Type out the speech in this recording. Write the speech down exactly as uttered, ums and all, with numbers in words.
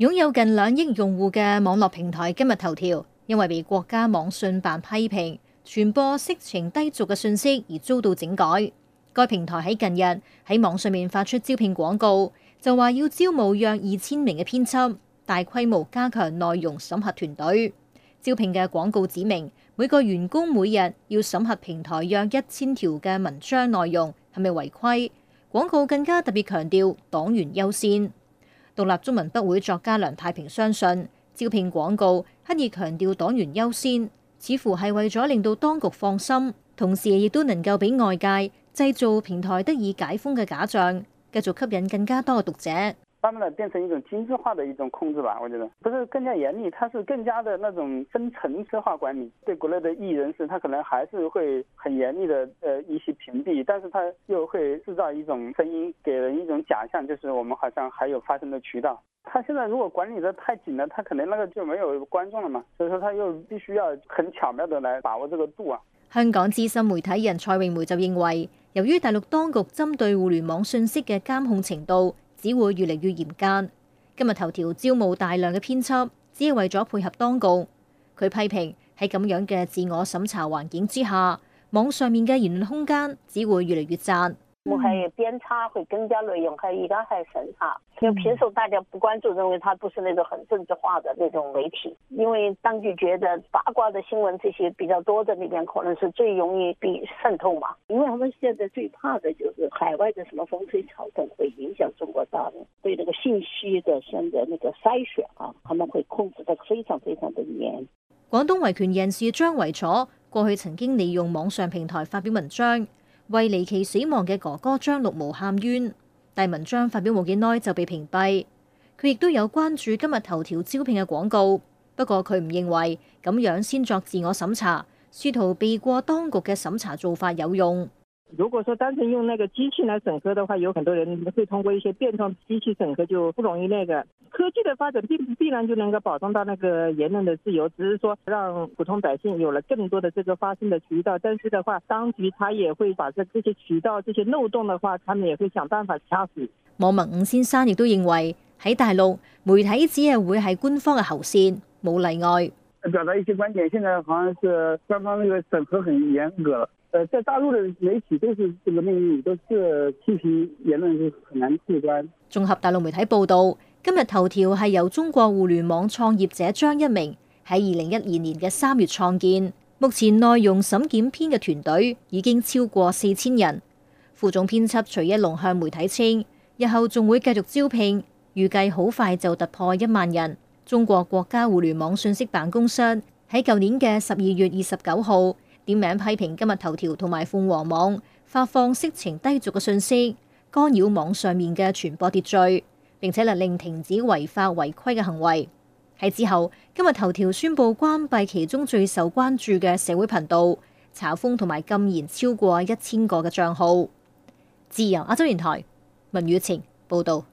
擁有近兩億用戶嘅網絡平台今日頭條，因為被國家網信辦批評傳播色情低俗嘅信息而遭到整改。該平台喺近日喺網上面發出招聘廣告，就話要招募約二千名嘅編輯，大規模加強內容審核團隊。招聘嘅廣告指明，每個員工每日要審核平台約一千條嘅文章內容係咪違規。廣告更加特別強調黨員優先。獨立中文筆會作家梁太平相信，招聘廣告刻意強調黨員優先，似乎係為咗令到當局放心，同時亦都能夠俾外界製造平台得以解封嘅假象，繼續吸引更加多嘅讀者。 慢慢的變成一種精緻化的一種控制吧，我覺得不是更加嚴厲，它是更加的那種分層次化管理。對國內的異人士，他可能還是會很嚴厲的，呃，一些屏蔽，但是他又會製造一種聲音，給人一種假象，就是我們好像還有發聲的渠道。他現在如果管理得太緊了，他可能那個就沒有觀眾了嘛，所以說他又必須要很巧妙的來把握這個度啊。 香港資深媒體人蔡詠梅就認為，由於大陸當局針對互聯網信息嘅監控程度只會越嚟越嚴格。今日頭條招募大量嘅編輯，只係為咗配合當局。佢批評喺咁樣嘅自我審查環境之下，網上面嘅言論空間只會越嚟越窄。 我還有編輯會更加內容，還有而家係審查。就平時大家不關注，認為它不是那種很政治化的那種媒體，因為當局覺得八卦的新聞這些比較多的裏邊，可能是最容易被滲透嘛。因為他們現在最怕的就是海外的什麼風吹草動會影響中國大陸對那個信息的現在那個篩選啊，他們會控制得非常非常的嚴。 廣東維權人士張維楚過去曾經利用網上平台發表文章，為離奇死亡嘅哥哥張六毛喊冤，但文章發表冇幾耐就被屏蔽。佢亦都有關注今日頭條招聘嘅廣告，不過佢唔認為咁樣先作自我審查，試圖避過當局嘅審查做法有用。 如果說單純用那個機器來審核的話，有很多人會通過一些變通機器審核，就不容易那個。科技的發展並不必然就能夠保障到那個言論的自由，只是說讓普通百姓有了更多的這個發聲的渠道。但是的話，當局他也會把這這些渠道、這些漏洞的話，他們也會想辦法掐死。 網民伍先生亦都認為喺大陸媒體只係會係官方嘅喉舌，冇例外。 表達一些觀點，現在好像是官方那個審核很嚴格。呃，在大陸的媒體都是這個命運，都是批評言論是很難過關。 綜合大陸媒體報道，今日頭條係由中國互聯網創業者張一鳴喺二零一二年嘅三月創建，目前內容審檢編嘅團隊已經超過四千人。副總編輯徐一龍向媒體稱，日後仲會繼續招聘，預計好快就突破一萬人。中國國家互聯網信息辦公室喺舊年嘅十二月二十九號點名批評今日頭條同埋鳳凰網發放色情低俗嘅信息，干擾網上面嘅傳播秩序，並且勒令停止違法違規嘅行為。喺之後，今日頭條宣布關閉其中最受關注嘅社會頻道，查封同埋禁言超過一千個嘅賬號。自由亞洲電台文宇晴報道。